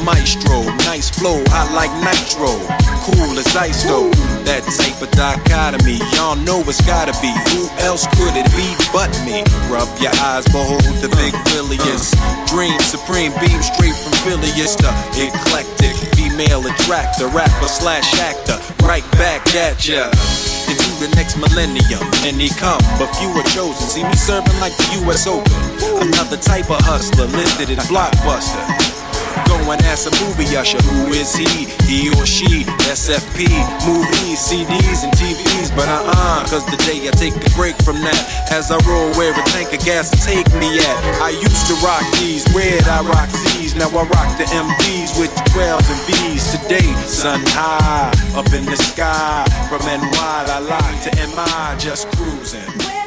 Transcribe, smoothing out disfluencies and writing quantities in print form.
maestro. Nice flow, hot like nitro. Cool as ice though. That type of dichotomy, y'all know it's gotta be. Who else could it be but me? Rub your eyes, behold the big Willius. Dream supreme, beam straight from Phileas. The eclectic female attractor, rapper slash actor. Right back at ya. Into the next millennium, many come, but few are chosen. See me serving like the US Open. Another type of hustler, listed in Blockbuster. Go and ask a movie usher, who is he? He or she, SFP, movies, CDs, and TVs. But cause today I take a break from that. As I roll where a tank of gas take me at. I used to rock these, red I rock Z's. Now I rock the MVs with 12s and V's. Today, sun high, up in the sky. From NY, I lie to MI, just cruising.